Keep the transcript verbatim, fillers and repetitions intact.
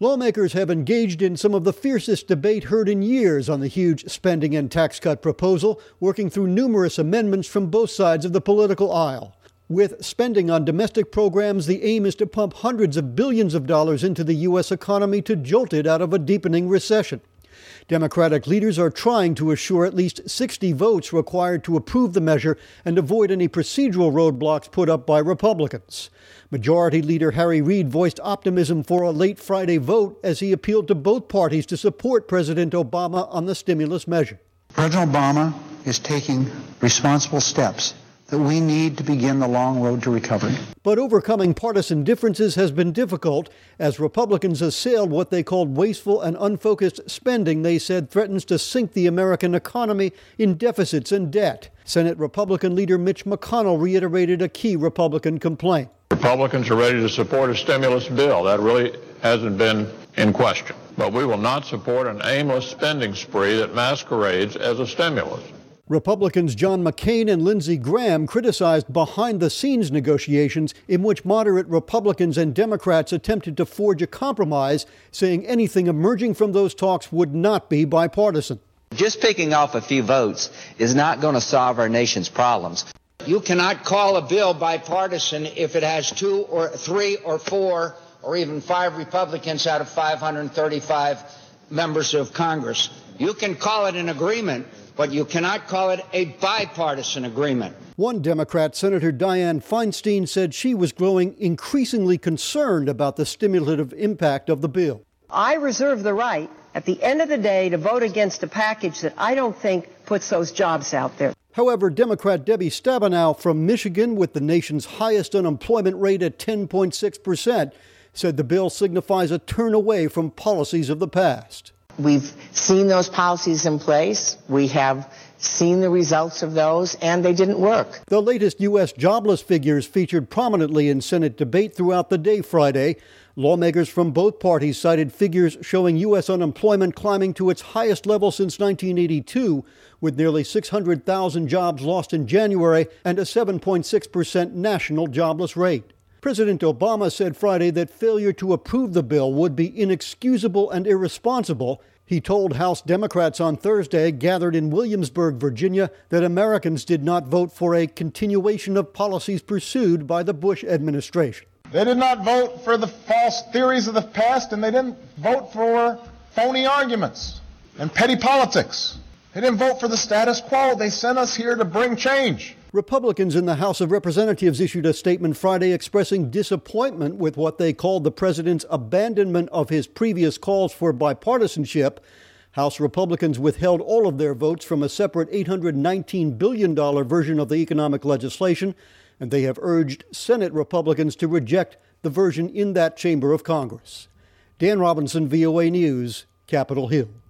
Lawmakers have engaged in some of the fiercest debate heard in years on the huge spending and tax cut proposal, working through numerous amendments from both sides of the political aisle. With spending on domestic programs, the aim is to pump hundreds of billions of dollars into the U S economy to jolt it out of a deepening recession. Democratic leaders are trying to assure at least sixty votes required to approve the measure and avoid any procedural roadblocks put up by Republicans. Majority Leader Harry Reid voiced optimism for a late Friday vote as he appealed to both parties to support President Obama on the stimulus measure. President Obama is taking responsible steps that we need to begin the long road to recovery. But overcoming partisan differences has been difficult as Republicans assailed what they called wasteful and unfocused spending they said threatens to sink the American economy in deficits and debt. Senate Republican leader Mitch McConnell reiterated a key Republican complaint. Republicans are ready to support a stimulus bill. That really hasn't been in question. But we will not support an aimless spending spree that masquerades as a stimulus. Republicans John McCain and Lindsey Graham criticized behind-the-scenes negotiations in which moderate Republicans and Democrats attempted to forge a compromise, saying anything emerging from those talks would not be bipartisan. Just picking off a few votes is not going to solve our nation's problems. You cannot call a bill bipartisan if it has two or three or four or even five Republicans out of five hundred thirty-five members of Congress. You can call it an agreement, but you cannot call it a bipartisan agreement. One Democrat, Senator Dianne Feinstein, said she was growing increasingly concerned about the stimulative impact of the bill. I reserve the right, at the end of the day, to vote against a package that I don't think puts those jobs out there. However, Democrat Debbie Stabenow from Michigan, with the nation's highest unemployment rate at ten point six percent, said the bill signifies a turn away from policies of the past. We've seen those policies in place. We have seen the results of those, and they didn't work. The latest U S jobless figures featured prominently in Senate debate throughout the day Friday. Lawmakers from both parties cited figures showing U S unemployment climbing to its highest level since nineteen eighty-two, with nearly six hundred thousand jobs lost in January and a seven point six percent national jobless rate. President Obama said Friday that failure to approve the bill would be inexcusable and irresponsible. He told House Democrats on Thursday, gathered in Williamsburg, Virginia, that Americans did not vote for a continuation of policies pursued by the Bush administration. They did not vote for the false theories of the past, and they didn't vote for phony arguments and petty politics. They didn't vote for the status quo. They sent us here to bring change. Republicans in the House of Representatives issued a statement Friday expressing disappointment with what they called the president's abandonment of his previous calls for bipartisanship. House Republicans withheld all of their votes from a separate eight hundred nineteen billion dollars version of the economic legislation, and they have urged Senate Republicans to reject the version in that chamber of Congress. Dan Robinson, V O A News, Capitol Hill.